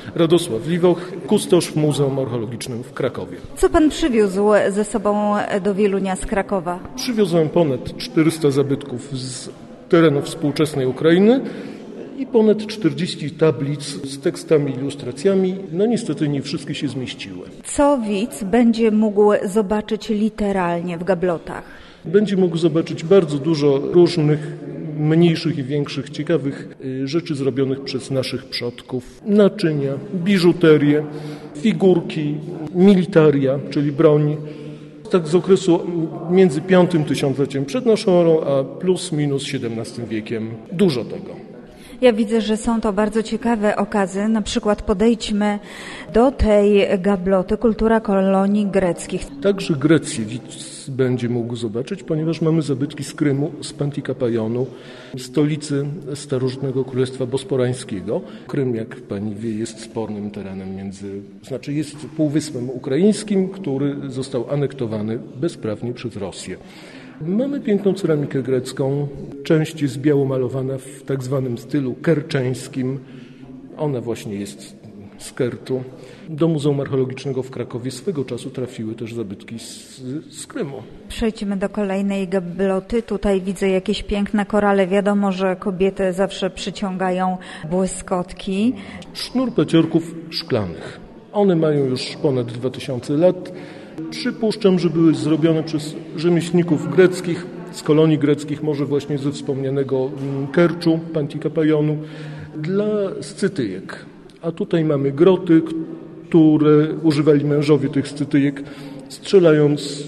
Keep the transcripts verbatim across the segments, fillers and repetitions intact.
Radosław Liwoch, kustosz w Muzeum Archeologicznym w Krakowie. Co pan przywiózł ze sobą do Wielunia z Krakowa? Przywiozłem ponad czterysta zabytków z terenów współczesnej Ukrainy i ponad czterdzieści tablic z tekstami, ilustracjami. No niestety nie wszystkie się zmieściły. Co widz będzie mógł zobaczyć literalnie w gablotach? Będzie mógł zobaczyć bardzo dużo różnych, mniejszych i większych, ciekawych rzeczy zrobionych przez naszych przodków. Naczynia, biżuterię, figurki, militaria, czyli broń. Tak z okresu między piątym tysiącleciem przed naszą erą, a plus minus siedemnastym wiekiem. Dużo tego. Ja widzę, że są to bardzo ciekawe okazy. Na przykład podejdźmy do tej gabloty Kultura kolonii greckich. Także Grecję widz będzie mógł zobaczyć, ponieważ mamy zabytki z Krymu, z Pantikapaionu, stolicy starożytnego Królestwa Bosporańskiego. Krym, jak pani wie, jest spornym terenem między, znaczy jest półwyspem ukraińskim, który został anektowany bezprawnie przez Rosję. Mamy piękną ceramikę grecką, część jest biało malowana w tak zwanym stylu kerczeńskim. Ona właśnie jest z Kerczu. Do Muzeum Archeologicznego w Krakowie swego czasu trafiły też zabytki z, z Krymu. Przejdźmy do kolejnej gabloty. Tutaj widzę jakieś piękne korale. Wiadomo, że kobiety zawsze przyciągają błyskotki. Sznur paciorków szklanych. One mają już ponad dwa tysiące lat. Przypuszczam, że były zrobione przez rzemieślników greckich, z kolonii greckich, może właśnie ze wspomnianego Kerczu, Pantikapaionu, dla scytyjek. A tutaj mamy groty, które używali mężowie tych scytyjek, strzelając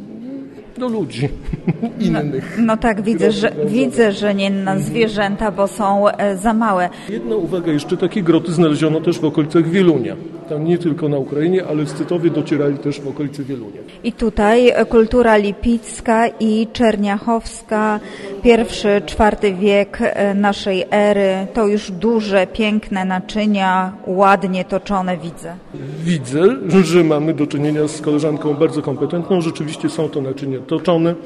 do ludzi innych. No, no tak, widzę że, widzę, że nie na zwierzęta, bo są e, za małe. Jedna uwaga, jeszcze takie groty znaleziono też w okolicach Wielunia. Tam nie tylko na Ukrainie, ale Scytowie docierali też w okolicy Wielunia. I tutaj kultura lipicka i czerniachowska, pierwszy, czwarty wiek naszej ery. To już duże, piękne naczynia, ładnie toczone widzę. Widzę, że mamy do czynienia z koleżanką bardzo kompetentną. Rzeczywiście są to naczynia toczone.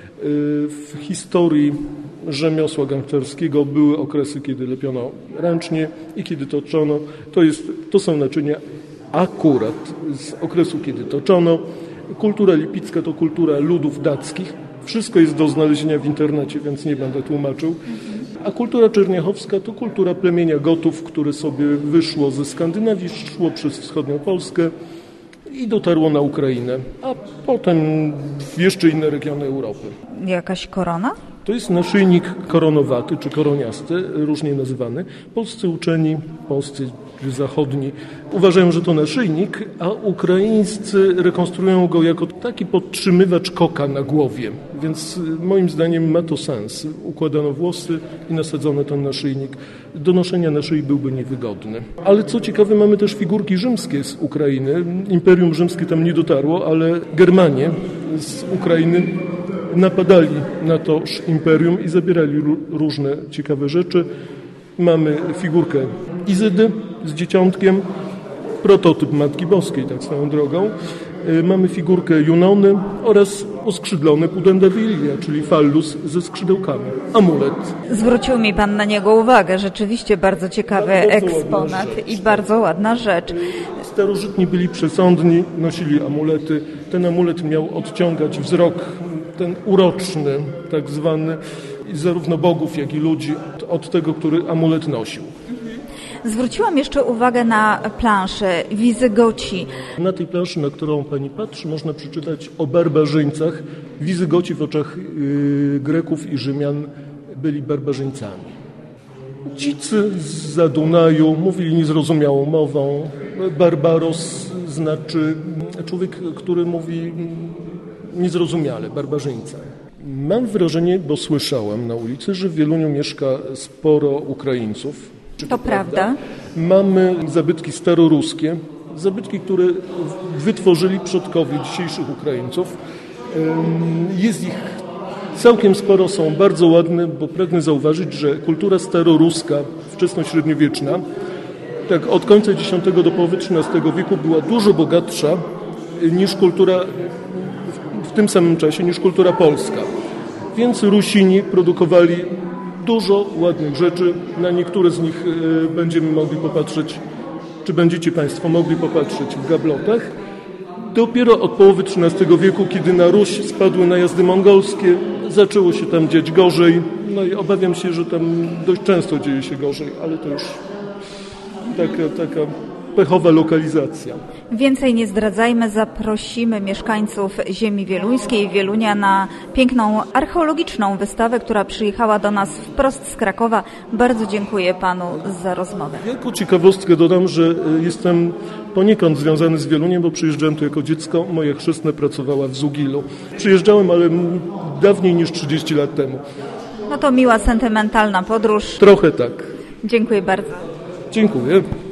W historii rzemiosła gangsterskiego były okresy, kiedy lepiono ręcznie i kiedy toczono. To, jest, to są naczynia akurat z okresu, kiedy toczono. Kultura lipicka to kultura ludów dackich. Wszystko jest do znalezienia w internecie, więc nie będę tłumaczył. A kultura czerniachowska to kultura plemienia Gotów, które sobie wyszło ze Skandynawii, szło przez wschodnią Polskę i dotarło na Ukrainę, a potem w jeszcze inne regiony Europy. Jakaś korona? To jest naszyjnik koronowaty czy koroniasty, różnie nazywany. Polscy uczeni, polscy czy zachodni uważają, że to naszyjnik, a ukraińscy rekonstruują go jako taki podtrzymywacz koka na głowie. Więc moim zdaniem ma to sens. Układano włosy i nasadzono ten naszyjnik. Do noszenia na szyi byłby niewygodny. Ale co ciekawe, mamy też figurki rzymskie z Ukrainy. Imperium Rzymskie tam nie dotarło, ale Germanie z Ukrainy napadali na to imperium i zabierali różne ciekawe rzeczy. Mamy figurkę Izydy z dzieciątkiem, prototyp Matki Boskiej, tak swoją drogą. Mamy figurkę Junony oraz oskrzydlony Pudendawillia, czyli fallus ze skrzydełkami. Amulet. Zwrócił mi pan na niego uwagę. Rzeczywiście bardzo ciekawy bardzo eksponat i bardzo ładna rzecz. Starożytni byli przesądni, nosili amulety. Ten amulet miał odciągać wzrok, ten uroczny, tak zwany, zarówno bogów, jak i ludzi, od tego, który amulet nosił. Zwróciłam jeszcze uwagę na planszę Wizygoci. Na tej planszy, na którą pani patrzy, można przeczytać o barbarzyńcach. Wizygoci w oczach yy, Greków i Rzymian byli barbarzyńcami. Dzicy zza Dunaju mówili niezrozumiałą mową. Barbaros znaczy człowiek, który mówi niezrozumiale, barbarzyńca. Mam wrażenie, bo słyszałem na ulicy, że w Wieluniu mieszka sporo Ukraińców. To, to prawda? prawda? Mamy zabytki staroruskie, zabytki, które wytworzyli przodkowie dzisiejszych Ukraińców. Jest ich całkiem sporo, są bardzo ładne, bo pragnę zauważyć, że kultura staroruska, wczesnośredniowieczna, tak od końca dziesiątego do połowy trzynastego wieku była dużo bogatsza niż kultura w tym samym czasie, niż kultura polska. Więc Rusini produkowali dużo ładnych rzeczy. Na niektóre z nich będziemy mogli popatrzeć czy będziecie Państwo mogli popatrzeć w gablotach. Dopiero od połowy trzynastego wieku, kiedy na Ruś spadły najazdy mongolskie, zaczęło się tam dziać gorzej. No i obawiam się, że tam dość często dzieje się gorzej, ale to już taka, taka pechowa lokalizacja. Więcej nie zdradzajmy, zaprosimy mieszkańców ziemi wieluńskiej, Wielunia na piękną archeologiczną wystawę, która przyjechała do nas wprost z Krakowa. Bardzo dziękuję Panu za rozmowę. Jako ciekawostkę dodam, że jestem poniekąd związany z Wieluniem, bo przyjeżdżałem tu jako dziecko. Moja chrzestna pracowała w Zugilu. Przyjeżdżałem, ale dawniej niż trzydzieści lat temu. No to miła, sentymentalna podróż. Trochę tak. Dziękuję bardzo. Dziękuję.